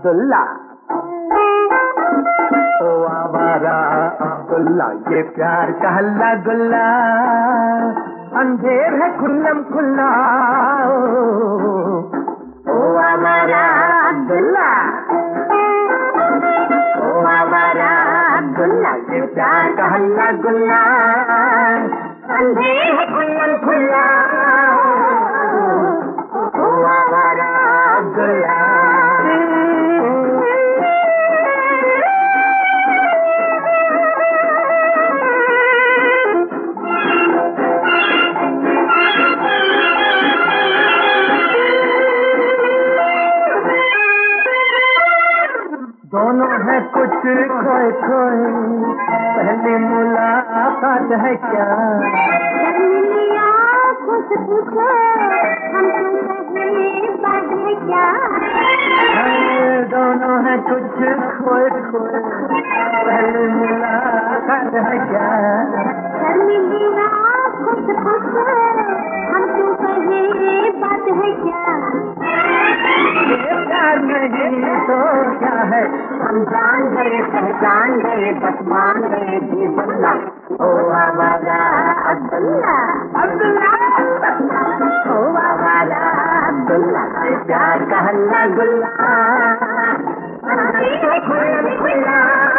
अब्दुल्ला, ओ आवारा अब्दुल्ला, ये प्यार का हल्ला गुल्ला, अंधेर है खुल्लम खुल्ला। ओ आवारा अब्दुल्ला, ओ आवारा अब्दुल्ला, ये प्यार का हल्ला गुल्ला, अंधेर है खुल्लम खुल्ला। ओ आवारा अब्दुल्ला। दोनों है कुछ खोए खोए, पहली मुलाकात है क्या? कुछ पूछो हम पहली बात है क्या? दोनों है कुछ खोए खोए, पहली मुलाकात है क्या? कुछ पूछो हम पहली बात है क्या? प्यार नहीं तो क्या है? हम जान गए पहचान गए बस मान गए जी बल्ला। ओ आवारा अब्दुल्ला, अब्दुल्ला, ओ आवारा अब्दुल्ला, प्यार का हल्ला गुल्ला, खुल्ला खुल्ला।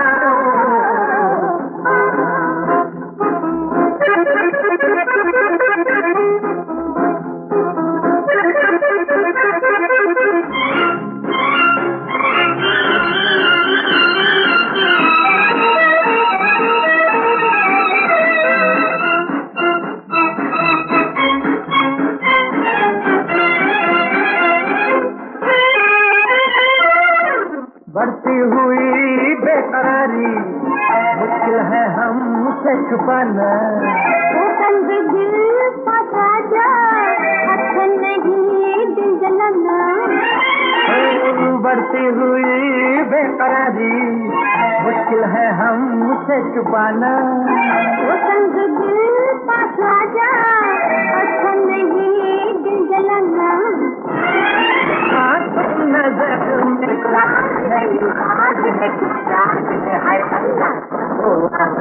बढ़ती हुई बेकरारी मुश्किल है हमसे छुपाना। दिल पता जा अच्छा नहीं दिल जलाना। बढ़ती हुई बेकरारी मुश्किल है हमसे छुपाना। दिल पता जा अच्छा नहीं दिल जलाना। नजर में आज है रात है हाय अल्लाह। ओ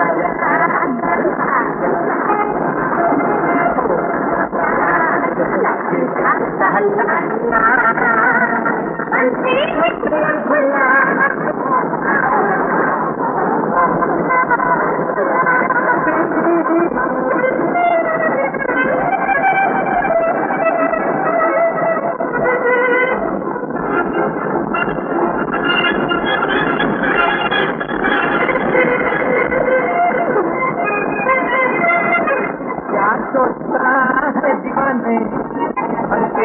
सोचता है दीवाने हल्के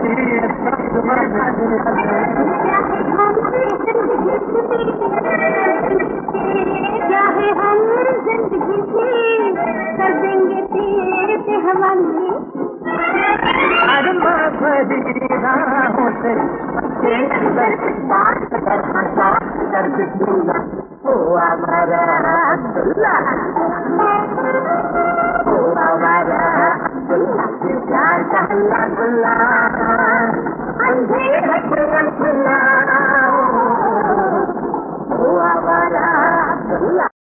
क्या है हम जिंदगी से कर देंगे तेरे हवाले। अरमा भरी राहों से बात कर बिस्मिल्लाह। ओ आवारा अब्दुल्ला, ओ आवारा अब्दुल्ला, प्यार का हल्ला गुल्ला, अंधेर है खुल्ला खुल्ला। ओ आवारा अब्दुल्ला।